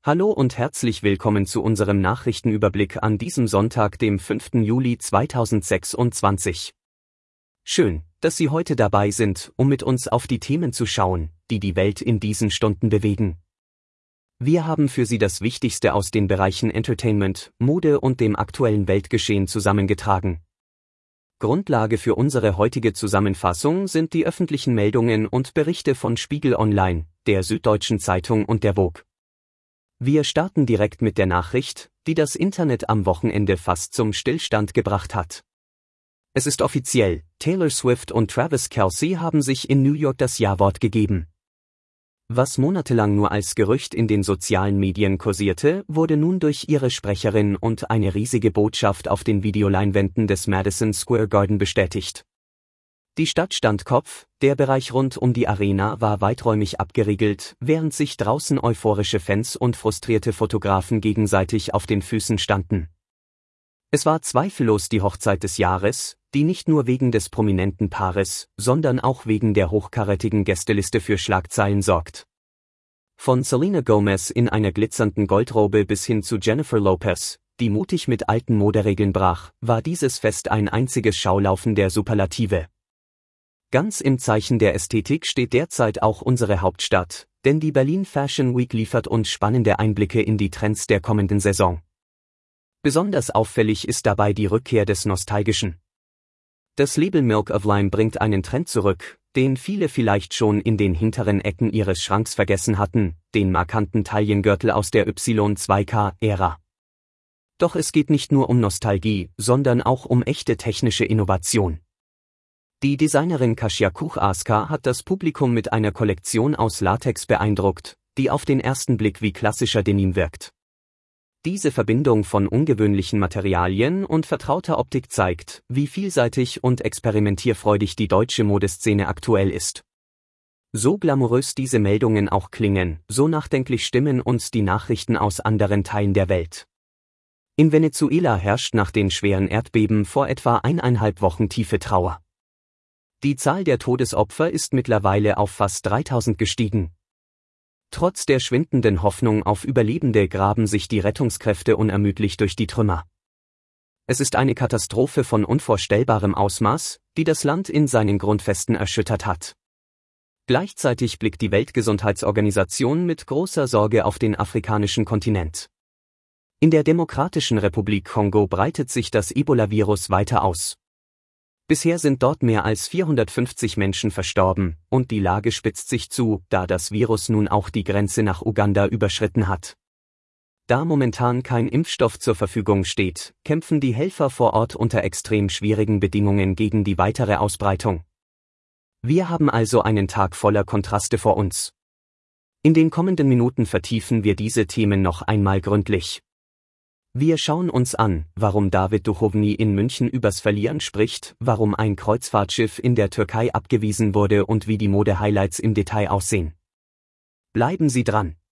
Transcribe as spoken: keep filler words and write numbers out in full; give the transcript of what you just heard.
Hallo und herzlich willkommen zu unserem Nachrichtenüberblick an diesem Sonntag, dem fünften Juli zweitausendsechsundzwanzig. Schön, dass Sie heute dabei sind, um mit uns auf die Themen zu schauen, die die Welt in diesen Stunden bewegen. Wir haben für Sie das Wichtigste aus den Bereichen Entertainment, Mode und dem aktuellen Weltgeschehen zusammengetragen. Grundlage für unsere heutige Zusammenfassung sind die öffentlichen Meldungen und Berichte von Spiegel Online, der Süddeutschen Zeitung und der Vogue. Wir starten direkt mit der Nachricht, die das Internet am Wochenende fast zum Stillstand gebracht hat. Es ist offiziell, Taylor Swift und Travis Kelce haben sich in New York das Ja-Wort gegeben. Was monatelang nur als Gerücht in den sozialen Medien kursierte, wurde nun durch ihre Sprecherin und eine riesige Botschaft auf den Videoleinwänden des Madison Square Garden bestätigt. Die Stadt stand Kopf, der Bereich rund um die Arena war weiträumig abgeriegelt, während sich draußen euphorische Fans und frustrierte Fotografen gegenseitig auf den Füßen standen. Es war zweifellos die Hochzeit des Jahres, die nicht nur wegen des prominenten Paares, sondern auch wegen der hochkarätigen Gästeliste für Schlagzeilen sorgt. Von Selena Gomez in einer glitzernden Goldrobe bis hin zu Jennifer Lopez, die mutig mit alten Moderegeln brach, war dieses Fest ein einziges Schaulaufen der Superlative. Ganz im Zeichen der Ästhetik steht derzeit auch unsere Hauptstadt, denn die Berlin Fashion Week liefert uns spannende Einblicke in die Trends der kommenden Saison. Besonders auffällig ist dabei die Rückkehr des Nostalgischen. Das Label Milk of Lime bringt einen Trend zurück, den viele vielleicht schon in den hinteren Ecken ihres Schranks vergessen hatten, den markanten Taillengürtel aus der Y zwei K-Ära. Doch es geht nicht nur um Nostalgie, sondern auch um echte technische Innovation. Die Designerin Kasia Kuchaska hat das Publikum mit einer Kollektion aus Latex beeindruckt, die auf den ersten Blick wie klassischer Denim wirkt. Diese Verbindung von ungewöhnlichen Materialien und vertrauter Optik zeigt, wie vielseitig und experimentierfreudig die deutsche Modeszene aktuell ist. So glamourös diese Meldungen auch klingen, so nachdenklich stimmen uns die Nachrichten aus anderen Teilen der Welt. In Venezuela herrscht nach den schweren Erdbeben vor etwa eineinhalb Wochen tiefe Trauer. Die Zahl der Todesopfer ist mittlerweile auf fast dreitausend gestiegen. Trotz der schwindenden Hoffnung auf Überlebende graben sich die Rettungskräfte unermüdlich durch die Trümmer. Es ist eine Katastrophe von unvorstellbarem Ausmaß, die das Land in seinen Grundfesten erschüttert hat. Gleichzeitig blickt die Weltgesundheitsorganisation mit großer Sorge auf den afrikanischen Kontinent. In der Demokratischen Republik Kongo breitet sich das Ebola-Virus weiter aus. Bisher sind dort mehr als vierhundertfünfzig Menschen verstorben, und die Lage spitzt sich zu, da das Virus nun auch die Grenze nach Uganda überschritten hat. Da momentan kein Impfstoff zur Verfügung steht, kämpfen die Helfer vor Ort unter extrem schwierigen Bedingungen gegen die weitere Ausbreitung. Wir haben also einen Tag voller Kontraste vor uns. In den kommenden Minuten vertiefen wir diese Themen noch einmal gründlich. Wir schauen uns an, warum David Duchovny in München übers Verlieren spricht, warum ein Kreuzfahrtschiff in der Türkei abgewiesen wurde und wie die Mode-Highlights im Detail aussehen. Bleiben Sie dran!